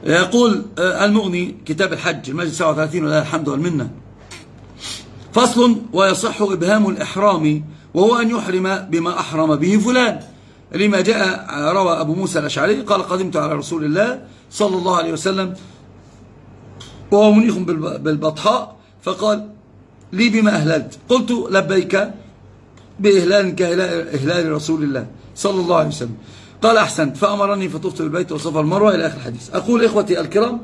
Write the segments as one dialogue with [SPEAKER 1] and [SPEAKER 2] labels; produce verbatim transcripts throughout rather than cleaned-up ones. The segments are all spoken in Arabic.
[SPEAKER 1] يقول المغني كتاب الحج المجلس سبعة وثلاثين ولله الحمد والمنة. فصل: ويصح إبهام الإحرام وهو أن يحرم بما أحرم به فلان، لما جاء روى أبو موسى الأشعري قال: قدمت على رسول الله صلى الله عليه وسلم وهو منيخ بالبطحاء فقال لي: بما أهللت؟ قلت: لبيك بإهلال كإهلال رسول الله صلى الله عليه وسلم. قال: أحسنت. فأمرني فطفت بالبيت وصفا المروة إلى آخر الحديث. أقول إخوتي الكرام،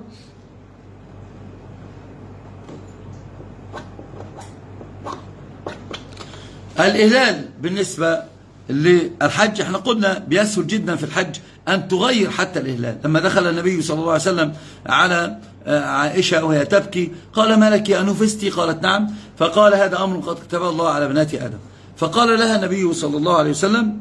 [SPEAKER 1] الإهلال بالنسبة للحج احنا قلنا بيسهل جدا في الحج أن تغير حتى الإهلال. لما دخل النبي صلى الله عليه وسلم على عائشة وهي تبكي قال: ما لك أنفستي؟ قالت: نعم. فقال: هذا أمر قد كتبه الله على بنات آدم. فقال لها النبي صلى الله عليه وسلم: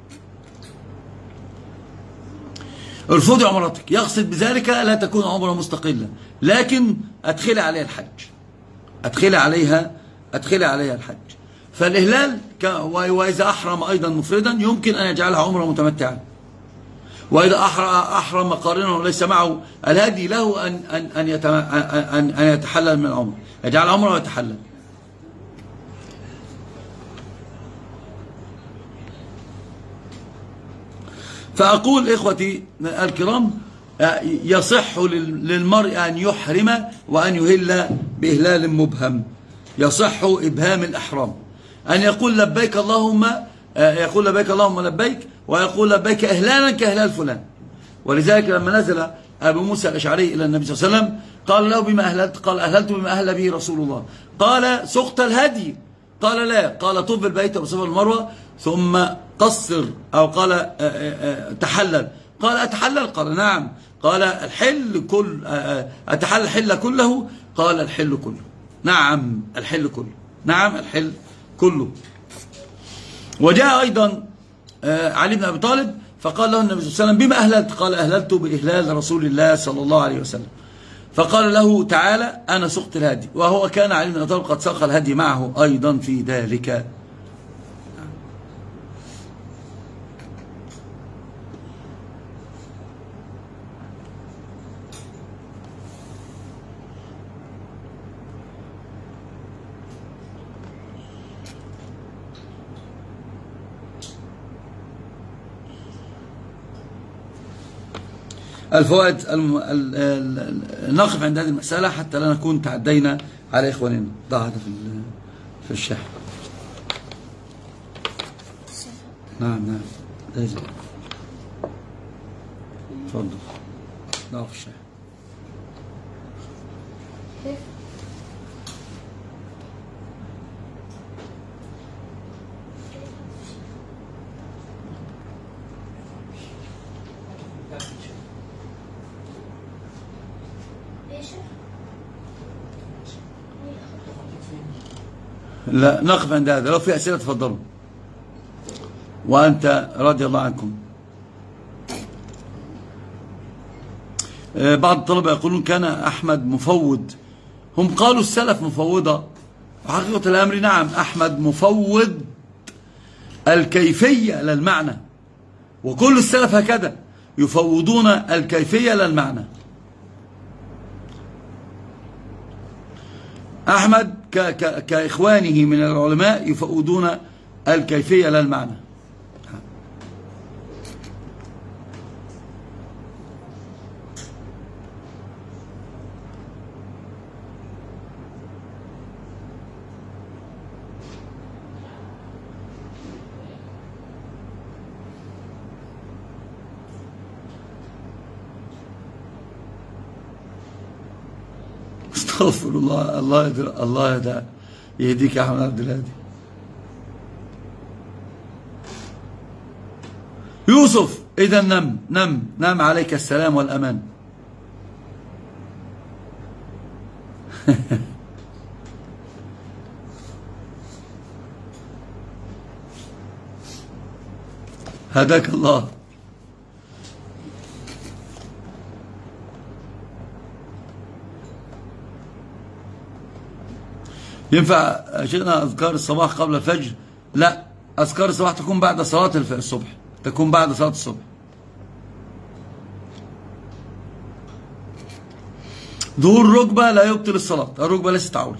[SPEAKER 1] ارفضي عمرتك. يقصد بذلك لا تكون عمرة مستقلة، لكن أدخل عليها الحج، أدخل عليها أدخل عليها الحج. فالإهلال وإذا أحرم أيضا مفردا يمكن أن يجعلها عمرة متمتعة، وإذا أحرم قارنا وليس معه الهدي له أن أن أن أن يتحلل من العمرة، يجعل عمرة ويتحلل. فأقول إخوتي الكرام، يصح للمرء أن يحرم وأن يهل بإهلال مبهم. يصح إبهام الإحرام، أن يقول لبيك اللهم يقول لبيك اللهم لبيك، ويقول لبيك إهلالا كإهلال فلان. ولذلك لما نزل أبو موسى الأشعري إلى النبي صلى الله عليه وسلم قال له: بما أهللت؟ قال: أهللت بما أهل به رسول الله. قال: سقت الهدي؟ قال: لا. قال: طوف بالبيت وصفا المروة ثم قصر، أو قال تحلل. قال: أتحلل؟ قال: نعم. قال: الحل كل أتحلل الحل كله؟ قال: الحل كله. نعم الحل كله. نعم الحل كله. وجاء أيضا علي بن أبي طالب فقال له النبي صلى الله عليه وسلم: بما أهللت؟ قال: أهللت بإهلال رسول الله صلى الله عليه وسلم. فقال له: تعالى أنا سقت الهدي. وهو كان علي بن أبي طالب قد ساق الهدي معه أيضا في ذلك. الفوائد الم... ال... ال... نقف عند هذه المسألة حتى لا نكون تعدينا على إخواننا. ضع هذا في ال... في الشحن. نعم نعم لازم. تفضل. ضع في الشحن. لا نقف عند هذا. لو في أسئلة تفضلوا، وأنت رضي الله عنكم. بعض الطلبة يقولون كان أحمد مفوض. هم قالوا السلف مفوضة، وحقيقة الأمر نعم أحمد مفوض الكيفية للمعنى، وكل السلف هكذا يفوضون الكيفية للمعنى. أحمد ك ك كإخوانه من العلماء يفوضون الكيفية للمعنى. استغفر الله. الله يدر... الله يدع... يهديك يا احمد عبد الهادي. يوسف اذا نم نم نم عليك السلام والامان. هداك الله. ينفع شيخنا أذكار الصباح قبل الفجر؟ لا، أذكار الصباح تكون بعد صلاة الصبح، تكون بعد صلاة الصبح. ظهور الركبة لا يبطل الصلاة، الركبة ليست عورة.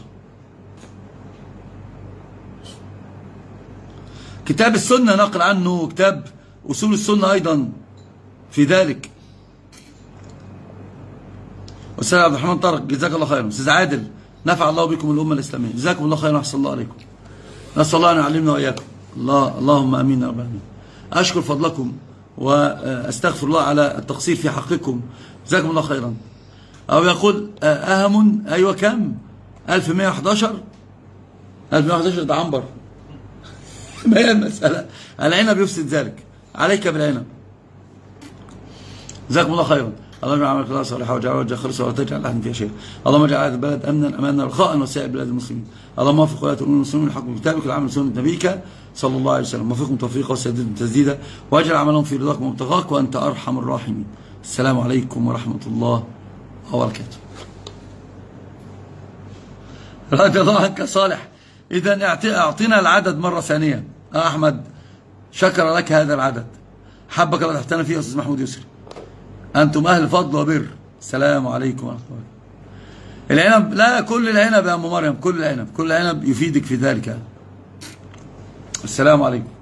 [SPEAKER 1] كتاب السنة نقل عنه، كتاب أصول السنة أيضا في ذلك. أستاذ عبد الرحمن طارق جزاك الله خيرا. أستاذ عادل نفع الله بكم الأمة الإسلامية، جزاكم الله خيرا وأحسن الله عليكم. نسأل الله أن يعلمنا وإياكم. الله اللهم آمين يا رب العالمين. أشكر فضلكم وأستغفر الله على التقصير في حقكم، جزاكم الله خيرا. أو يقول أهم، أيوة كم؟ ألف ومئة وأحد عشر ألف ومئة وأحد عشر ده عنبر. ما هي المسألة؟ العنب يفسد ذلك، عليك بالعنب. جزاكم الله خيرا. اللهم اجعل عملك الله صالحا واجعل وجهك خالصا ولا تجعل احدا فيها شيئا. اللهم اجعل هذا البلد امنا امانا رخاء وسائر بلاد المسلمين. اللهم وفق ولاة امور المسلمين لحكم كتابك والعمل بسنة نبيك صلى الله عليه وسلم، وفقهم توفيقا وسددهم تسديدا، واجعل عملهم في رضاك ومبتغاك وانت ارحم الراحمين. السلام عليكم ورحمة الله وبركاته. رضي الله عنك صالح. اذا اعطينا العدد مرة ثانية. احمد شكر لك هذا العدد، حبك الله تحتنا فيه يا استاذ محمود يسري. أنتم أهل فضل وبر. السلام عليكم ورحمة الله. العنب، لا كل العنب يا أم مريم، كل العنب، كل العنب يفيدك في ذلك. السلام عليكم.